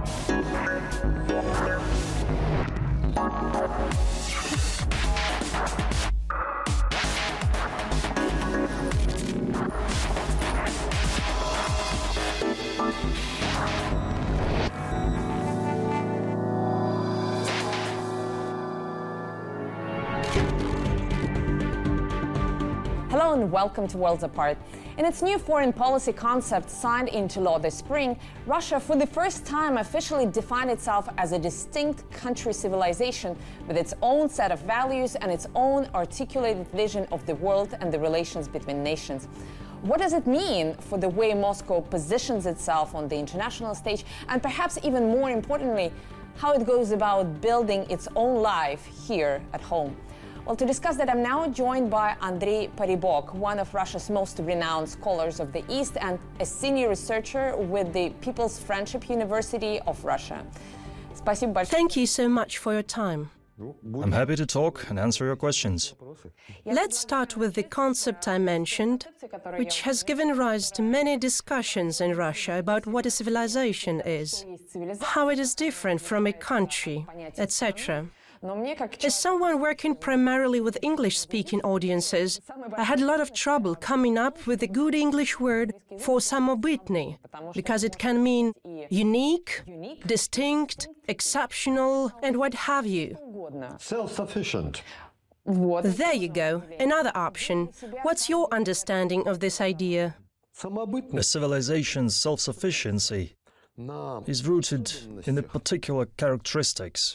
Hello and welcome to Worlds Apart. In its new foreign policy concept signed into law this spring, Russia for the first time officially defined itself as a distinct country civilization with its own set of values and its own articulated vision of the world and the relations between nations. What does it mean for the way Moscow positions itself on the international stage, and perhaps even more importantly, how it goes about building its own life here at home? Well, to discuss that, I'm now joined by Andrei Paribok, one of Russia's most renowned scholars of the East and a senior researcher with the People's Friendship University of Russia. Thank you so much for your time. I'm happy to talk and answer your questions. Let's start with the concept I mentioned, which has given rise to many discussions in Russia about what a civilization is, how it is different from a country, etc. As someone working primarily with English-speaking audiences, I had a lot of trouble coming up with a good English word for samobytny, because it can mean unique, distinct, exceptional, and what have you. Self-sufficient. There you go, another option. What's your understanding of this idea? A civilization's self-sufficiency is rooted in the particular characteristics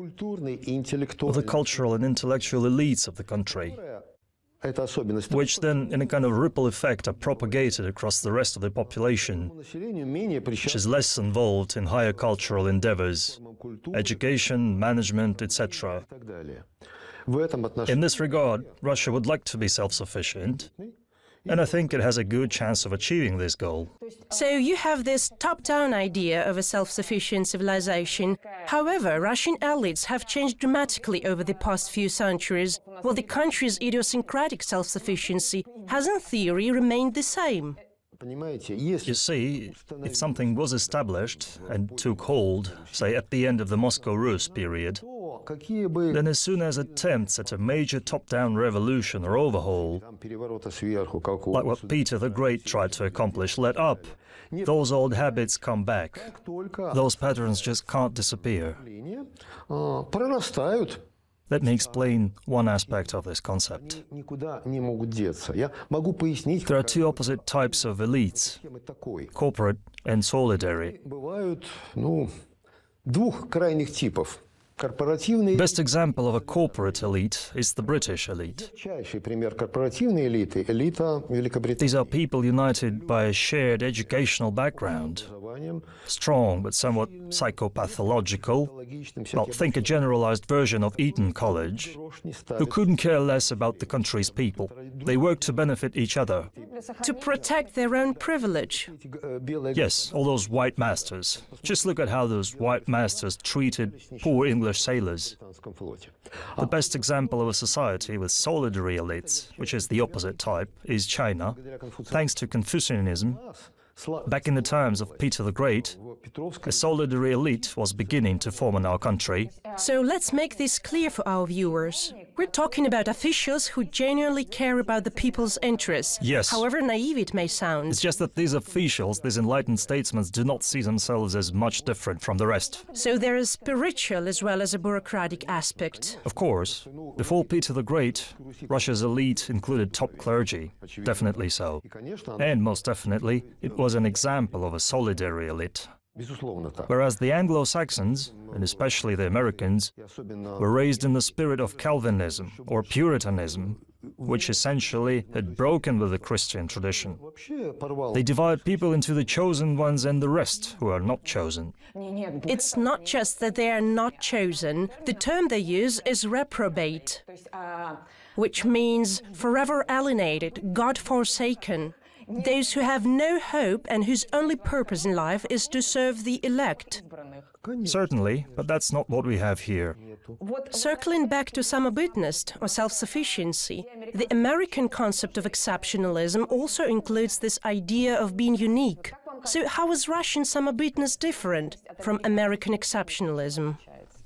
of the cultural and intellectual elites of the country, which then, in a kind of ripple effect, are propagated across the rest of the population, which is less involved in higher cultural endeavors, education, management, etc. In this regard, Russia would like to be self-sufficient, and I think it has a good chance of achieving this goal. So you have this top-down idea of a self-sufficient civilization. However, Russian elites have changed dramatically over the past few centuries, while the country's idiosyncratic self-sufficiency has in theory remained the same. You see, if something was established and took hold, say at the end of the Moscow Rus period, then as soon as attempts at a major top-down revolution or overhaul, like what Peter the Great tried to accomplish, let up, those old habits come back. Those patterns just can't disappear. Let me explain one aspect of this concept. There are two opposite types of elites, corporate and solidary. Best example of a corporate elite is the British elite. These are people united by a shared educational background, strong but somewhat psychopathological, well, think a generalized version of Eton College, who couldn't care less about the country's people. They work to benefit each other. To protect their own privilege. Yes, all those white masters. Just look at how those white masters treated poor English sailors. The best example of a society with solidary elites, which is the opposite type, is China. Thanks to Confucianism, back in the times of Peter the Great, a solidary elite was beginning to form in our country. So let's make this clear for our viewers. We're talking about officials who genuinely care about the people's interests, yes, however naive it may sound. It's just that these officials, these enlightened statesmen, do not see themselves as much different from the rest. So there is spiritual as well as a bureaucratic aspect. Of course. Before Peter the Great, Russia's elite included top clergy, definitely so. And most definitely, it was an example of a solidary elite. Whereas the Anglo-Saxons, and especially the Americans, were raised in the spirit of Calvinism or Puritanism, which essentially had broken with the Christian tradition. They divide people into the chosen ones and the rest who are not chosen. It's not just that they are not chosen. The term they use is reprobate, which means forever alienated, God-forsaken. Those who have no hope and whose only purpose in life is to serve the elect. Certainly, but that's not what we have here. Circling back to samobytnost or self-sufficiency, the American concept of exceptionalism also includes this idea of being unique, So how is Russian samobitness different from American exceptionalism?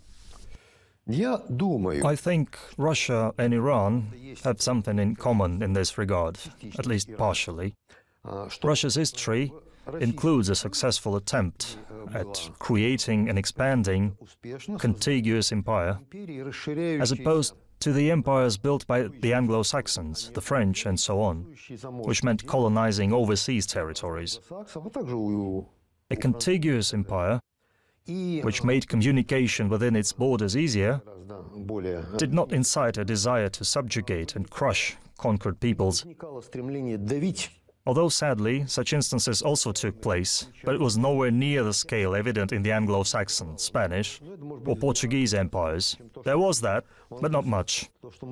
I think Russia and Iran have something in common in this regard, at least partially. Russia's history includes a successful attempt at creating and expanding contiguous empire, as opposed to the empires built by the Anglo-Saxons, the French and so on, which meant colonizing overseas territories. A contiguous empire, which made communication within its borders easier, did not incite a desire to subjugate and crush conquered peoples. Although sadly, such instances also took place, but it was nowhere near the scale evident in the Anglo-Saxon, Spanish, or Portuguese empires. There was that, but not much. Was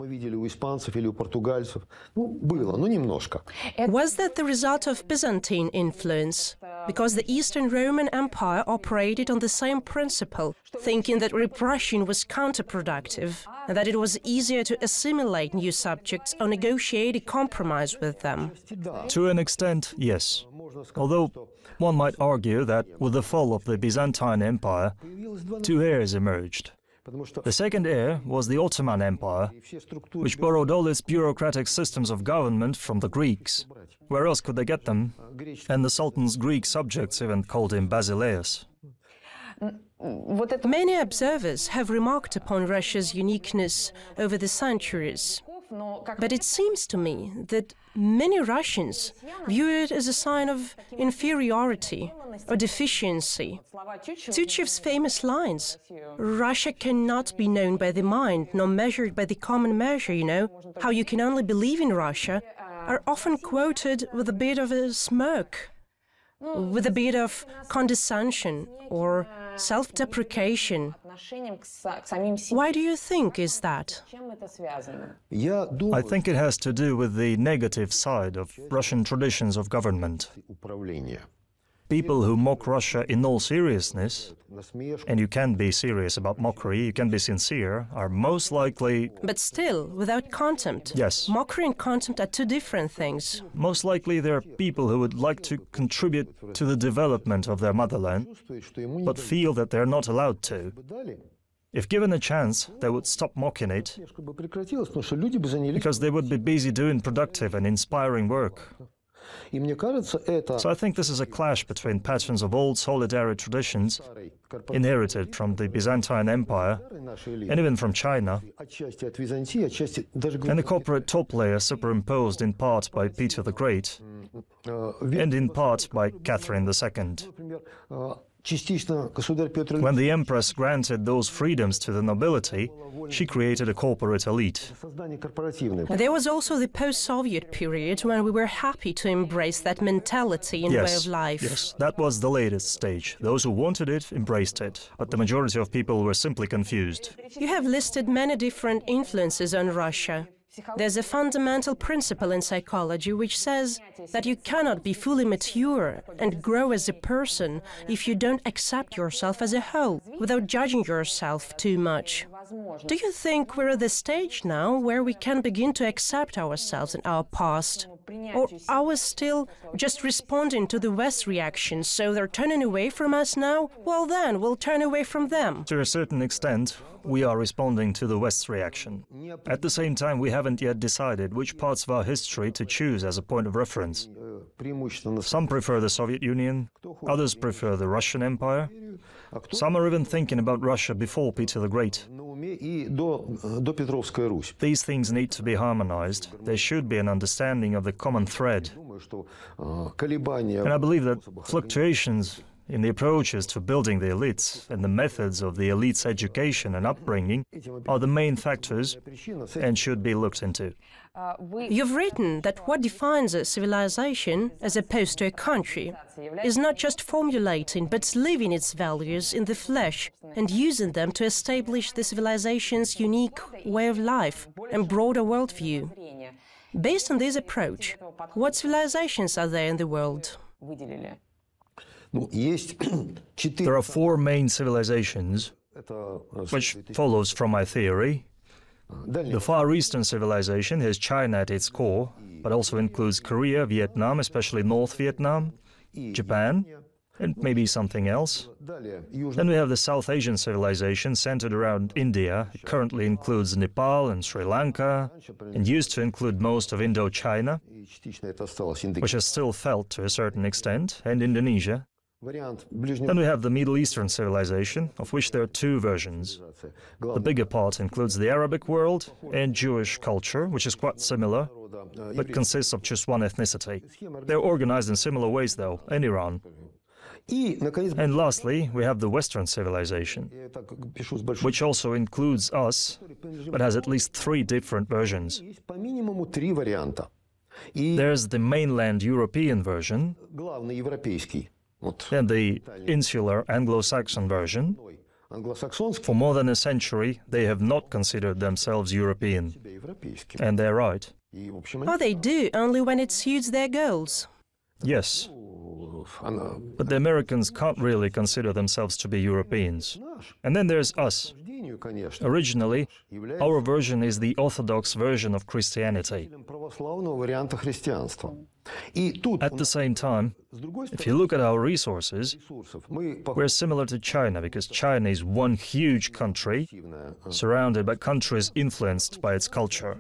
that the result of Byzantine influence? Because the Eastern Roman Empire operated on the same principle, thinking that repression was counterproductive, and that it was easier to assimilate new subjects or negotiate a compromise with them. To an extent, yes. Although one might argue that with the fall of the Byzantine Empire, two heirs emerged. The second heir was the Ottoman Empire, which borrowed all its bureaucratic systems of government from the Greeks. Where else could they get them? And the Sultan's Greek subjects even called him Basileus. Many observers have remarked upon Russia's uniqueness over the centuries. But it seems to me that many Russians view it as a sign of inferiority or deficiency. Tyuchev's famous lines, "Russia cannot be known by the mind, nor measured by the common measure, how you can only believe in Russia," are often quoted with a bit of a smirk, with a bit of condescension or self-deprecation. Why do you think is that? I think it has to do with the negative side of Russian traditions of government. People who mock Russia in all seriousness, and you can be serious about mockery, you can be sincere, are most likely... But still, without contempt. Yes. Mockery and contempt are two different things. Most likely they're people who would like to contribute to the development of their motherland, but feel that they're not allowed to. If given a chance, they would stop mocking it, because they would be busy doing productive and inspiring work. So I think this is a clash between patterns of old solidary traditions inherited from the Byzantine Empire and even from China, and the corporate top layer superimposed in part by Peter the Great and in part by Catherine II. When the Empress granted those freedoms to the nobility, she created a corporate elite. There was also the post-Soviet period when we were happy to embrace that mentality and way of life. Yes, that was the latest stage. Those who wanted it embraced it, but the majority of people were simply confused. You have listed many different influences on Russia. There's a fundamental principle in psychology which says that you cannot be fully mature and grow as a person if you don't accept yourself as a whole, without judging yourself too much. Do you think we're at the stage now where we can begin to accept ourselves and our past? Or are we still just responding to the West's reaction, so they're turning away from us now? Well then, we'll turn away from them. To a certain extent, we are responding to the West's reaction. At the same time, we haven't yet decided which parts of our history to choose as a point of reference. Some prefer the Soviet Union, others prefer the Russian Empire. Some are even thinking about Russia before Peter the Great. These things need to be harmonized. There should be an understanding of the common thread. And I believe that fluctuations in the approaches to building the elites and the methods of the elites' education and upbringing are the main factors and should be looked into. You've written that what defines a civilization, as opposed to a country, is not just formulating, but living its values in the flesh and using them to establish the civilization's unique way of life and broader worldview. Based on this approach, what civilizations are there in the world? There are four main civilizations, which follows from my theory. The Far Eastern civilization has China at its core, but also includes Korea, Vietnam, especially North Vietnam, Japan, and maybe something else. Then we have the South Asian civilization centered around India. It currently includes Nepal and Sri Lanka, and used to include most of Indochina, which is still felt to a certain extent, and Indonesia. Then we have the Middle Eastern civilization, of which there are two versions. The bigger part includes the Arabic world and Jewish culture, which is quite similar, but consists of just one ethnicity. They're organized in similar ways, though, in Iran. And lastly, we have the Western civilization, which also includes us, but has at least three different versions. There's the mainland European version, and the insular Anglo-Saxon version. For more than a century, they have not considered themselves European. And they're right. Oh, they do, only when it suits their goals. Yes. But the Americans can't really consider themselves to be Europeans. And then there's us. Originally, our version is the Orthodox version of Christianity. At the same time, if you look at our resources, we're similar to China, because China is one huge country surrounded by countries influenced by its culture.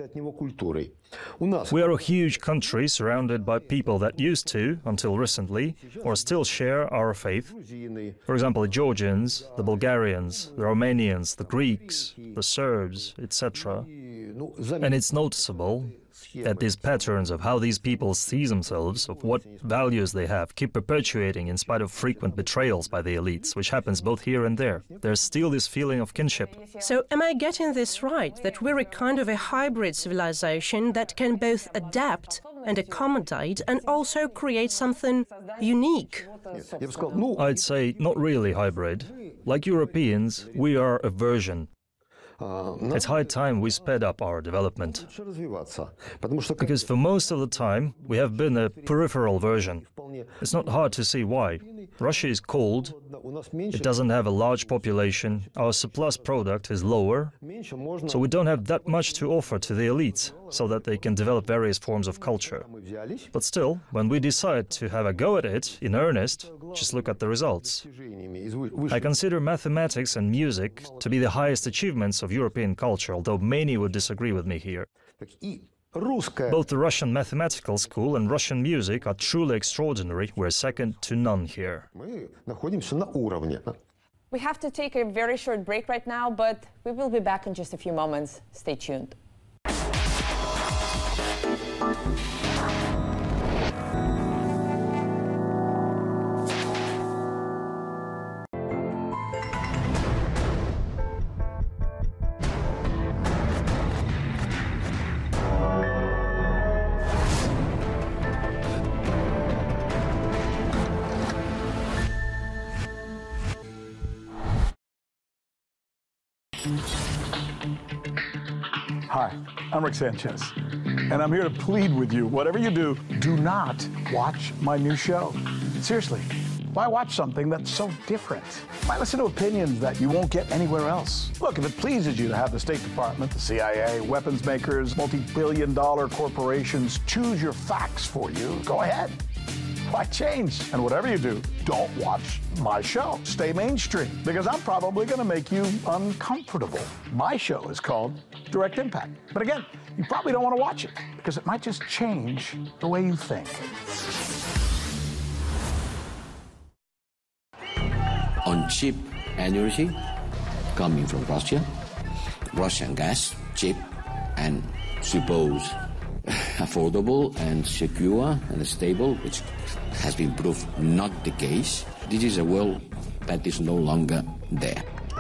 We are a huge country surrounded by people that used to, until recently, or still share our faith. For example, the Georgians, the Bulgarians, the Romanians, the Greeks, the Serbs, etc. And it's noticeable that these patterns of how these people see themselves, of what values they have, keep perpetuating in spite of frequent betrayals by the elites, which happens both here and there. There's still this feeling of kinship. So am I getting this right, that we're a kind of a hybrid civilization that can both adapt and accommodate and also create something unique? I'd say not really hybrid. Like Europeans, we are a version. It's high time we sped up our development. Because for most of the time, we have been a peripheral version. It's not hard to see why. Russia is cold, it doesn't have a large population, our surplus product is lower, so we don't have that much to offer to the elites, so that they can develop various forms of culture. But still, when we decide to have a go at it, in earnest, just look at the results. I consider mathematics and music to be the highest achievements of European culture, although many would disagree with me here. Both the Russian mathematical school and Russian music are truly extraordinary. We're second to none here. We have to take a very short break right now, but we will be back in just a few moments. Stay tuned. Hi, I'm Rick Sanchez, and I'm here to plead with you, whatever you do, do not watch my new show. Seriously, why watch something that's so different? Why listen to opinions that you won't get anywhere else? Look, if it pleases you to have the State Department, the CIA, weapons makers, multi-billion-dollar corporations choose your facts for you, go ahead. Why change? And whatever you do, don't watch my show. Stay mainstream, because I'm probably going to make you uncomfortable. My show is called Direct Impact. But again, you probably don't want to watch it, because it might just change the way you think. On cheap energy coming from Russia, Russian gas, cheap and suppose affordable and secure and stable, which has been proved not the case. This is a world that is no longer there.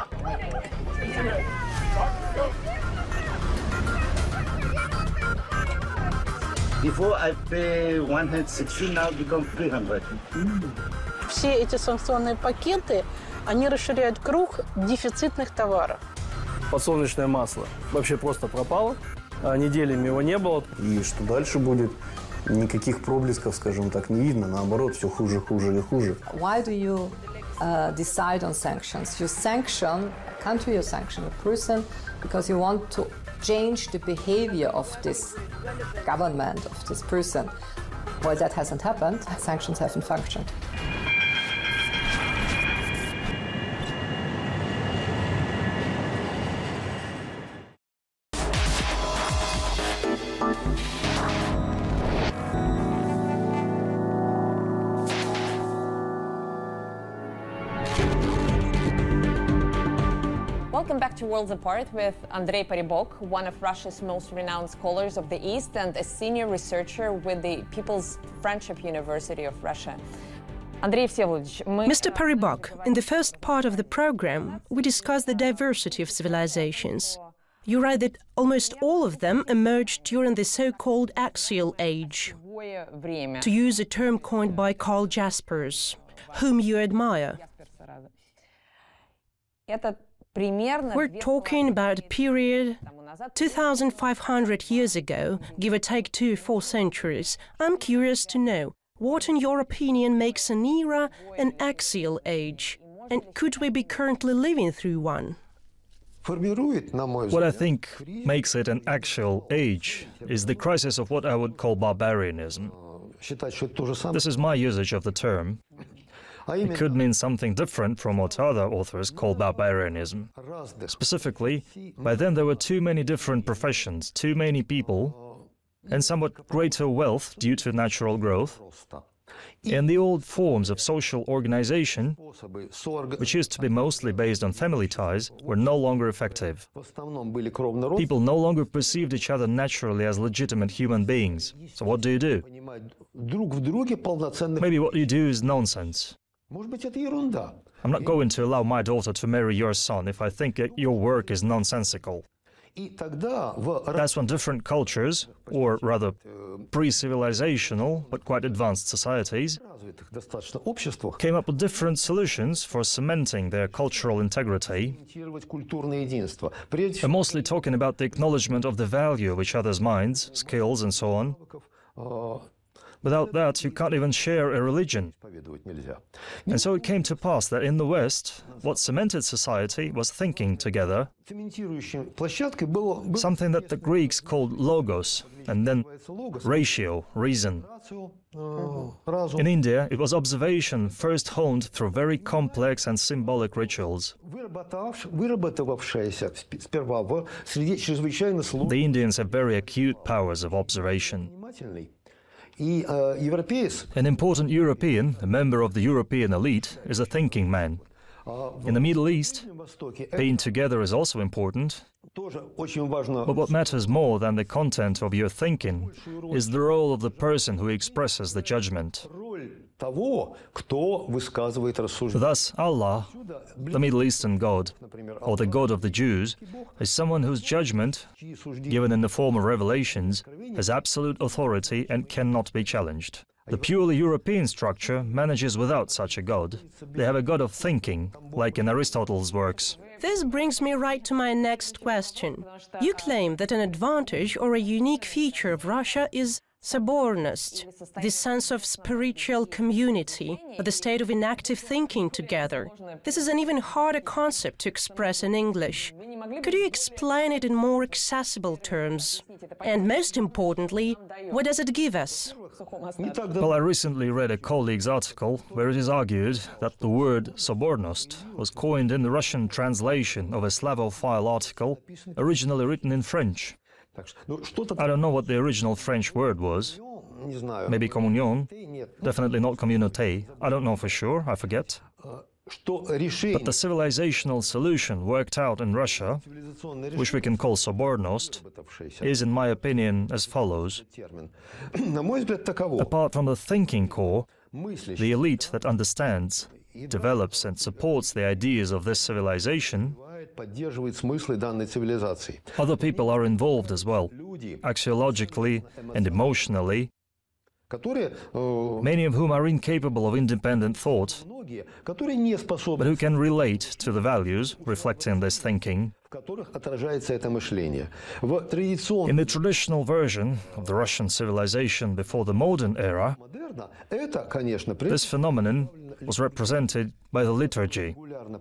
Before I pay 160, now become 300. Все эти санкционные пакеты, они расширяют круг дефицитных товаров. Подсолнечное масло вообще просто пропало, неделями его не было. И что дальше будет? Никаких проблесков, скажем так, не видно. Наоборот, все хуже, хуже и хуже. Why do you decide on sanctions? You sanction a country, you sanction a person, because you want to change the behavior of this government, of this person. While that hasn't happened, sanctions haven't functioned. Welcome back to Worlds Apart with Andrei Paribok, one of Russia's most renowned scholars of the East and a senior researcher with the People's Friendship University of Russia. Mr. Paribok, in the first part of the program, we discussed the diversity of civilizations. You write that almost all of them emerged during the so-called axial age, to use a term coined by Karl Jaspers, whom you admire. We're talking about a period 2,500 years ago, give or take 2 or 4 centuries. I'm curious to know, what in your opinion makes an era an axial age? And could we be currently living through one? What I think makes it an actual age is the crisis of what I would call barbarianism. This is my usage of the term. It could mean something different from what other authors call barbarianism. Specifically, by then there were too many different professions, too many people, and somewhat greater wealth due to natural growth. And the old forms of social organization, which used to be mostly based on family ties, were no longer effective. People no longer perceived each other naturally as legitimate human beings. So what do? Maybe what you do is nonsense. I'm not going to allow my daughter to marry your son if I think that your work is nonsensical. That's when different cultures, or rather pre-civilizational but quite advanced societies, came up with different solutions for cementing their cultural integrity. I'm mostly talking about the acknowledgement of the value of each other's minds, skills and so on. Without that, you can't even share a religion. And so it came to pass that in the West, what cemented society was thinking together, something that the Greeks called logos, and then ratio, reason. In India, it was observation first honed through very complex and symbolic rituals. The Indians have very acute powers of observation. An important European, a member of the European elite, is a thinking man. In the Middle East, being together is also important. But what matters more than the content of your thinking is the role of the person who expresses the judgment. Thus, Allah, the Middle Eastern God, or the God of the Jews, is someone whose judgment, given in the form of revelations, has absolute authority and cannot be challenged. The purely European structure manages without such a God. They have a God of thinking, like in Aristotle's works. This brings me right to my next question. You claim that an advantage or a unique feature of Russia is Sobornost, the sense of spiritual community, or the state of inactive thinking together. This is an even harder concept to express in English. Could you explain it in more accessible terms? And most importantly, what does it give us? Well, I recently read a colleague's article where it is argued that the word Sobornost was coined in the Russian translation of a Slavophile article originally written in French. I don't know what the original French word was. Maybe communion, definitely not communauté. I don't know for sure, I forget. But the civilizational solution worked out in Russia, which we can call Sobornost, is, in my opinion, as follows. Apart from the thinking core, the elite that understands, develops and supports the ideas of this civilization, other people are involved as well, axiologically and emotionally, many of whom are incapable of independent thought, but who can relate to the values reflecting this thinking. In the traditional version of the Russian civilization before the modern era, this phenomenon was represented by the liturgy.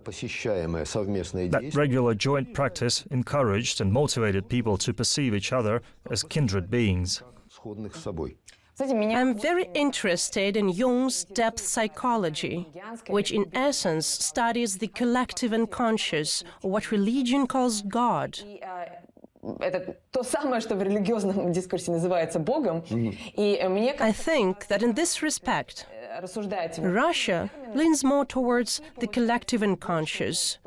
That regular joint practice encouraged and motivated people to perceive each other as kindred beings. I'm very interested in Jung's depth psychology, which in essence studies the collective unconscious, or what religion calls God. Это то самое, что в религиозном дискурсе называется Богом. I think that in this respect, Russia leans more towards the collective unconscious.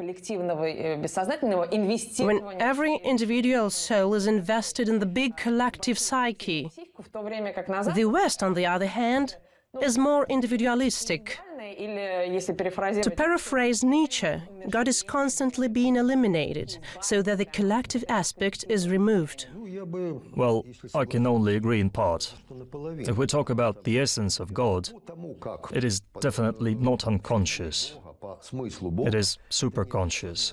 When every individual soul is invested in the big collective psyche, the West, on the other hand, is more individualistic. To paraphrase Nietzsche, God is constantly being eliminated, so that the collective aspect is removed. Well, I can only agree in part. If we talk about the essence of God, it is definitely not unconscious. It is superconscious.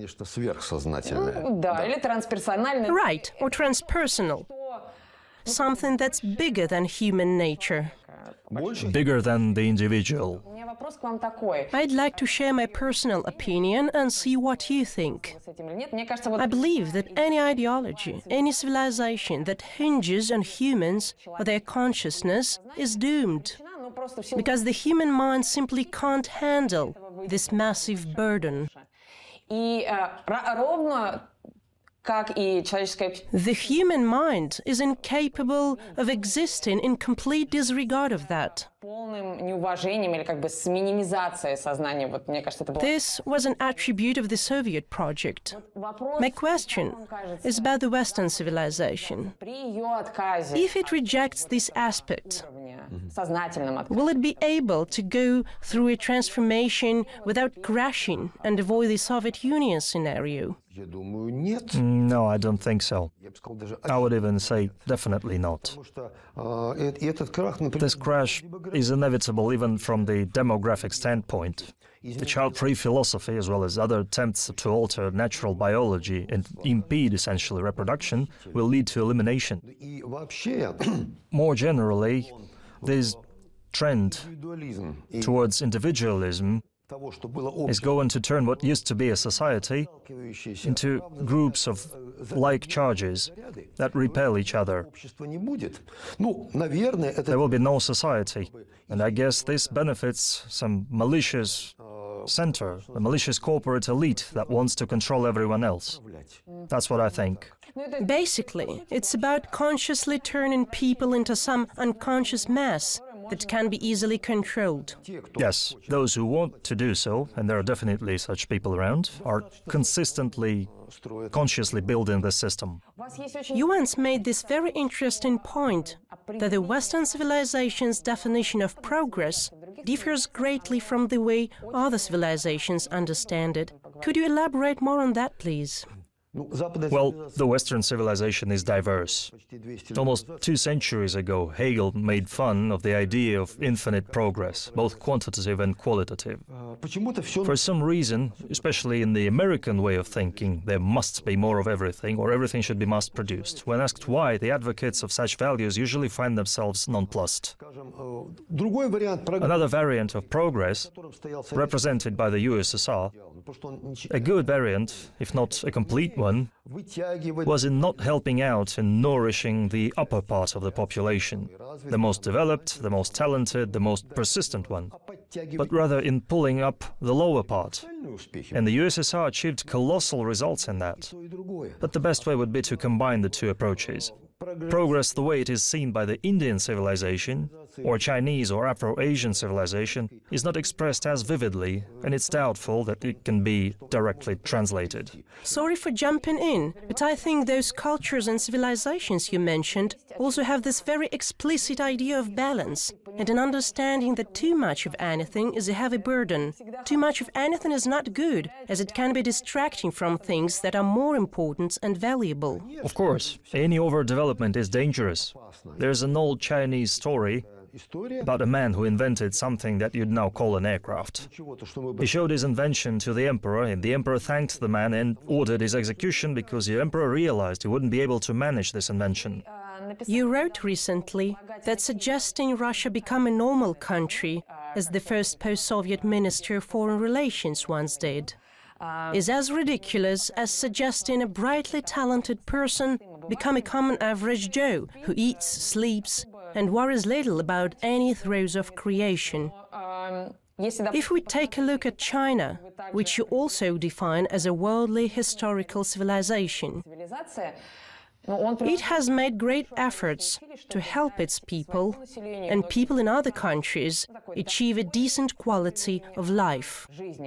Right, or transpersonal. Something that's bigger than human nature. Bigger than the individual. I'd like to share my personal opinion and see what you think. I believe that any ideology, any civilization that hinges on humans or their consciousness is doomed, because the human mind simply can't handle this massive burden. The human mind is incapable of existing in complete disregard of that. This was an attribute of the Soviet project. My question is about the Western civilization. If it rejects this aspect, will it be able to go through a transformation without crashing and avoid the Soviet Union scenario? No, I don't think so. I would even say definitely not. This crash is inevitable even from the demographic standpoint. The child-free philosophy, as well as other attempts to alter natural biology and impede essentially reproduction, will lead to elimination. More generally, this trend towards individualism is going to turn what used to be a society into groups of like charges that repel each other. There will be no society, and I guess this benefits some malicious center, a malicious corporate elite that wants to control everyone else. That's what I think. Basically, it's about consciously turning people into some unconscious mass that can be easily controlled. Yes, those who want to do so, and there are definitely such people around, are consistently, consciously building the system. You once made this very interesting point, that the Western civilization's definition of progress differs greatly from the way other civilizations understand it. Could you elaborate more on that, please? Well, the Western civilization is diverse. Almost 2 centuries ago, Hegel made fun of the idea of infinite progress, both quantitative and qualitative. For some reason, especially in the American way of thinking, there must be more of everything, or everything should be mass-produced. When asked why, the advocates of such values usually find themselves nonplussed. Another variant of progress, represented by the USSR, a good variant, if not a complete one, was in not helping out in nourishing the upper part of the population, the most developed, the most talented, the most persistent one, but rather in pulling up the lower part. And the USSR achieved colossal results in that. But the best way would be to combine the two approaches. Progress the way it is seen by the Indian civilization, or Chinese or Afro-Asian civilization, is not expressed as vividly, and it's doubtful that it can be directly translated. Sorry for jumping in, but I think those cultures and civilizations you mentioned also have this very explicit idea of balance, and an understanding that too much of anything is a heavy burden. Too much of anything is not good, as it can be distracting from things that are more important and valuable. Of course, any overdevelopment is dangerous. There's an old Chinese story about a man who invented something that you'd now call an aircraft. He showed his invention to the emperor, and the emperor thanked the man and ordered his execution because the emperor realized he wouldn't be able to manage this invention. You wrote recently that suggesting Russia become a normal country, as the first post-Soviet Minister of Foreign Relations once did, is as ridiculous as suggesting a brightly talented person become a common average Joe who eats, sleeps, and worries little about any throes of creation. If we take a look at China, which you also define as a worldly historical civilization, it has made great efforts to help its people and people in other countries achieve a decent quality of life.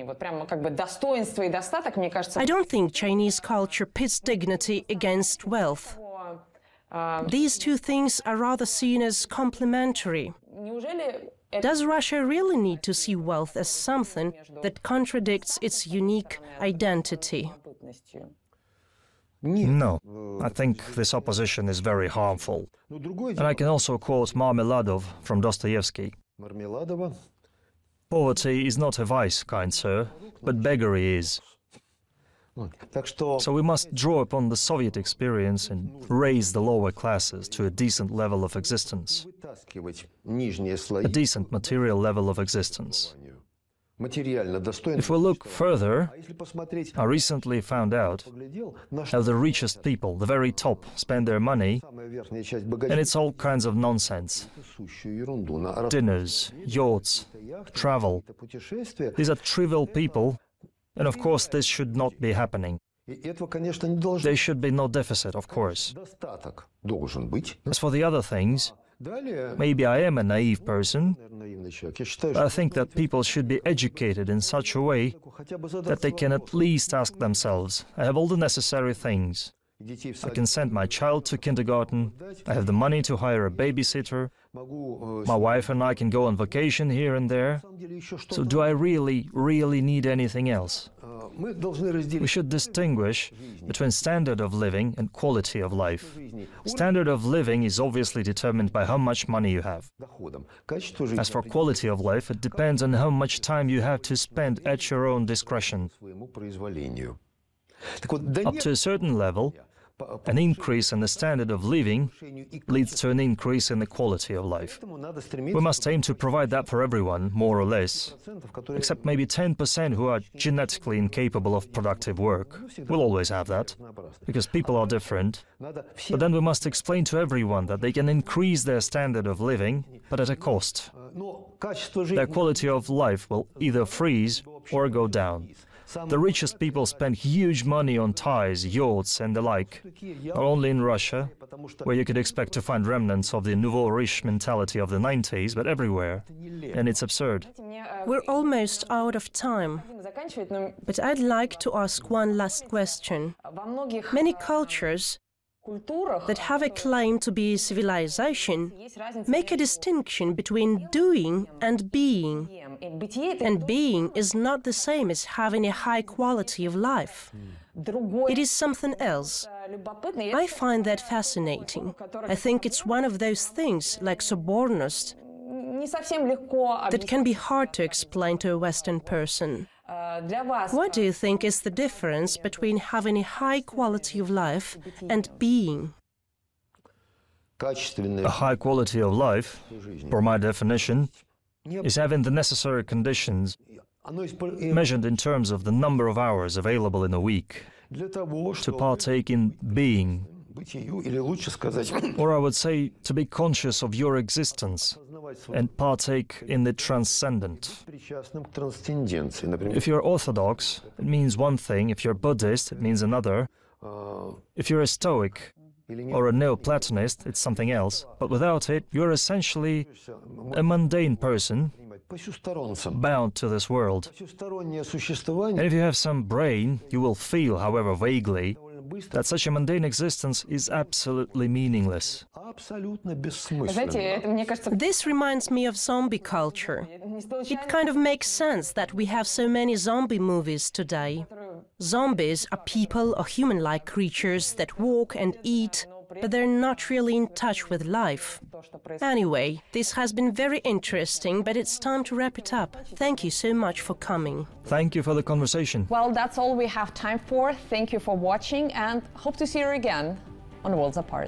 I don't think Chinese culture pits dignity against wealth. These two things are rather seen as complementary. Does Russia really need to see wealth as something that contradicts its unique identity? No, I think this opposition is very harmful. And I can also quote Marmeladov from Dostoevsky. Poverty is not a vice, kind sir, but beggary is. So we must draw upon the Soviet experience and raise the lower classes to a decent level of existence, a decent material level of existence. If we look further, I recently found out how the richest people, the very top, spend their money, and it's all kinds of nonsense. Dinners, yachts, travel. These are trivial people, and of course this should not be happening. There should be no deficit, of course. As for the other things, maybe I am a naive person, but I think that people should be educated in such a way that they can at least ask themselves, I have all the necessary things. I can send my child to kindergarten, I have the money to hire a babysitter, my wife and I can go on vacation here and there. So do I really need anything else? We should distinguish between standard of living and quality of life. Standard of living is obviously determined by how much money you have. As for quality of life, it depends on how much time you have to spend at your own discretion. Up to a certain level, an increase in the standard of living leads to an increase in the quality of life. We must aim to provide that for everyone, more or less, except maybe 10% who are genetically incapable of productive work. We'll always have that, because people are different. But then we must explain to everyone that they can increase their standard of living, but at a cost. Their quality of life will either freeze or go down. The richest people spend huge money on ties, yachts and the like, not only in Russia, where you could expect to find remnants of the nouveau riche mentality of the 90s, but everywhere, and it's absurd. We're almost out of time, but I'd like to ask one last question. Many cultures that have a claim to be civilization make a distinction between doing and being. And being is not the same as having a high quality of life. It is something else. I find that fascinating. I think it's one of those things, like sobornost, that can be hard to explain to a Western person. What do you think is the difference between having a high quality of life and being? A high quality of life, for my definition, is having the necessary conditions measured in terms of the number of hours available in a week to partake in being, or I would say to be conscious of your existence and partake in the transcendent. If you're Orthodox, it means one thing. If you're Buddhist, it means another. If you're a Stoic or a Neoplatonist, it's something else. But without it, you're essentially a mundane person bound to this world. And if you have some brain, you will feel, however vaguely, that such a mundane existence is absolutely meaningless. This reminds me of zombie culture. It kind of makes sense that we have so many zombie movies today. Zombies are people or human-like creatures that walk and eat, but they're not really in touch with life. Anyway, this has been very interesting, but it's time to wrap it up. Thank you so much for coming. Thank you for the conversation. Well, that's all we have time for. Thank you for watching and hope to see you again on Worlds Apart.